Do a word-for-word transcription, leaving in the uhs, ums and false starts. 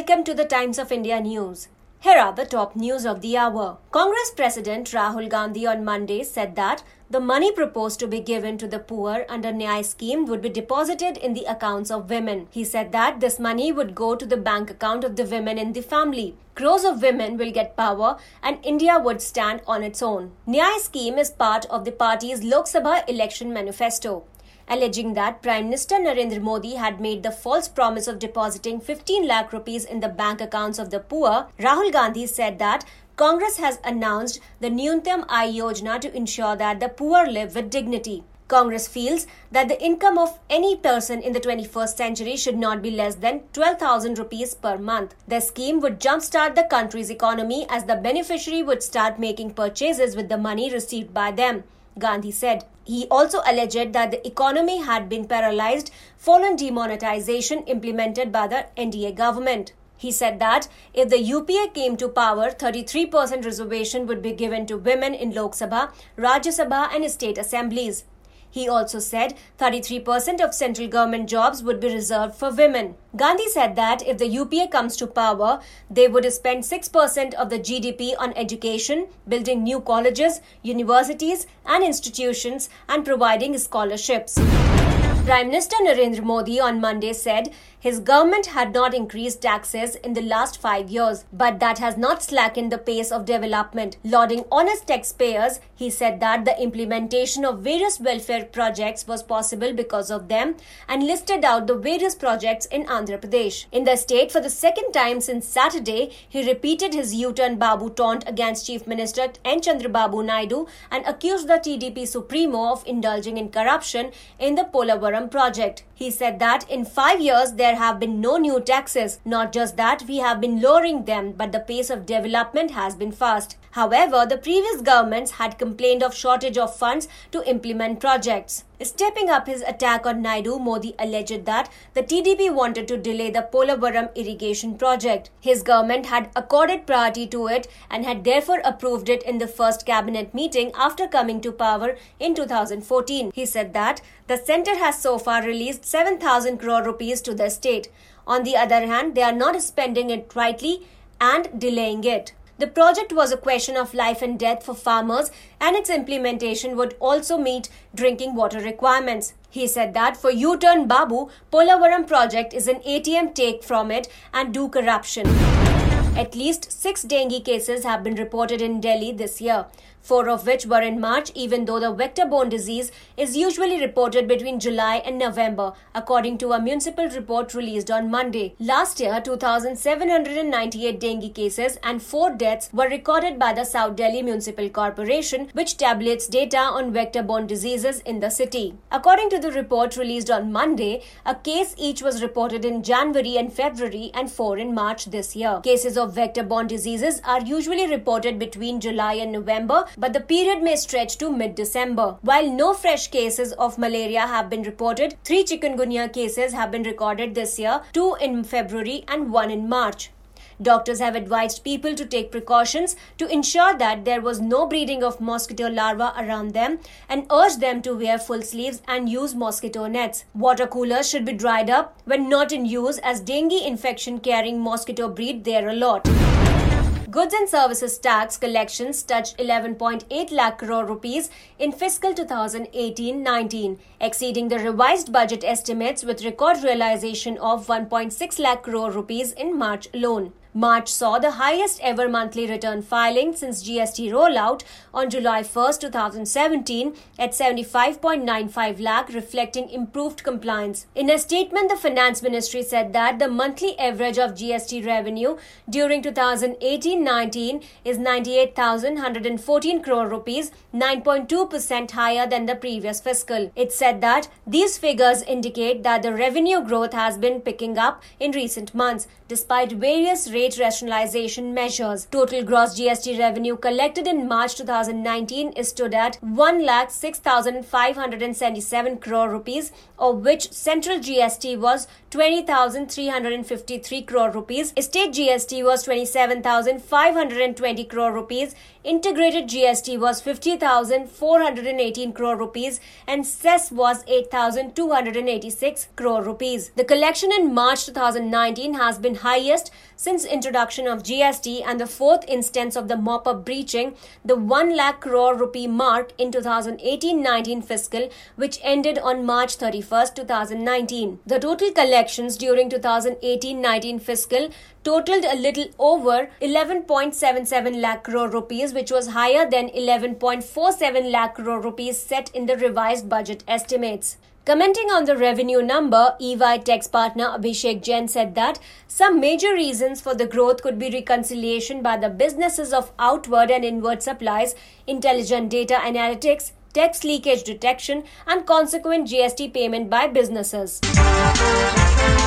Welcome to the Times of India news. Here are the top news of the hour. Congress President Rahul Gandhi on Monday said that the money proposed to be given to the poor under Nyaya scheme would be deposited in the accounts of women. He said that this money would go to the bank account of the women in the family. Crores of women will get power and India would stand on its own. Nyaya scheme is part of the party's Lok Sabha election manifesto. Alleging that Prime Minister Narendra Modi had made the false promise of depositing fifteen lakh rupees in the bank accounts of the poor, Rahul Gandhi said that Congress has announced the Nyuntam Aay Yojana to ensure that the poor live with dignity. Congress feels that the income of any person in the twenty-first century should not be less than twelve thousand rupees per month. The scheme would jumpstart the country's economy as the beneficiary would start making purchases with the money received by them, Gandhi said. He also alleged that the economy had been paralyzed following demonetization implemented by the N D A government. He said that if the U P A came to power, thirty-three percent reservation would be given to women in Lok Sabha, Rajya Sabha and state assemblies. He also said thirty-three percent of central government jobs would be reserved for women. Gandhi said that if the U P A comes to power, they would spend six percent of the G D P on education, building new colleges, universities and institutions and providing scholarships. Prime Minister Narendra Modi on Monday said his government had not increased taxes in the last five years, but that has not slackened the pace of development. Lauding honest taxpayers, he said that the implementation of various welfare projects was possible because of them and listed out the various projects in Andhra Pradesh. In the state, for the second time since Saturday, he repeated his U-turn Babu taunt against Chief Minister N. Chandrababu Naidu and accused the T D P Supremo of indulging in corruption in the Polavaram project. He said that in five years there have been no new taxes. Not just that, we have been lowering them, but the pace of development has been fast. However, the previous governments had complained of shortage of funds to implement projects. Stepping up his attack on Naidu, Modi alleged that the T D P wanted to delay the Polavaram irrigation project. His government had accorded priority to it and had therefore approved it in the first cabinet meeting after coming to power in two thousand fourteen. He said that the centre has so far released seven thousand crore rupees to the state. On the other hand, they are not spending it rightly and delaying it. The project was a question of life and death for farmers and its implementation would also meet drinking water requirements. He said that for U-turn Babu, Polavaram project is an A T M take from it and do corruption. At least six dengue cases have been reported in Delhi this year, four of which were in March, even though the vector-borne disease is usually reported between July and November, according to a municipal report released on Monday. Last year, two thousand seven hundred ninety-eight dengue cases and four deaths were recorded by the South Delhi Municipal Corporation, which tabulates data on vector-borne diseases in the city. According to the report released on Monday, a case each was reported in January and February and four in March this year. Cases of vector-borne diseases are usually reported between July and November, but the period may stretch to mid-December. While no fresh cases of malaria have been reported, three chikungunya cases have been recorded this year, two in February and one in March. Doctors have advised people to take precautions to ensure that there was no breeding of mosquito larvae around them and urge them to wear full sleeves and use mosquito nets. Water coolers should be dried up when not in use as dengue infection carrying mosquito breed there a lot. Goods and services tax collections touched eleven point eight lakh crore rupees in fiscal twenty eighteen nineteen, exceeding the revised budget estimates with record realization of one point six lakh crore rupees in March alone. March saw the highest ever monthly return filing since G S T rollout on July first, twenty seventeen at seventy-five point nine five lakh, reflecting improved compliance. In a statement, the Finance Ministry said that the monthly average of G S T revenue during twenty eighteen nineteen is ninety-eight thousand one hundred fourteen crore rupees, nine point two percent higher than the previous fiscal. It said that these figures indicate that the revenue growth has been picking up in recent months, despite various rate rationalization measures. Total gross G S T revenue collected in March two thousand nineteen is stood at one lakh six thousand five hundred seventy-seven crore rupees, of which central G S T was twenty thousand three hundred fifty-three crore rupees, state G S T was twenty-seven thousand five hundred twenty crore rupees, integrated G S T was fifty thousand four hundred eighteen crore rupees, and cess was eight thousand two hundred eighty-six crore rupees. The collection in March two thousand nineteen has been highest since introduction of G S T and the fourth instance of the mop-up breaching the one lakh crore rupee mark in two thousand eighteen nineteen fiscal, which ended on March thirty-first, two thousand nineteen. The total collections during two thousand eighteen nineteen fiscal totaled a little over eleven point seven seven lakh crore rupees, which was higher than eleven point four seven lakh crore rupees set in the revised budget estimates. Commenting on the revenue number, E Y Tech's partner Abhishek Jain said that some major reasons for the growth could be reconciliation by the businesses of outward and inward supplies, intelligent data analytics, tax leakage detection, and consequent G S T payment by businesses.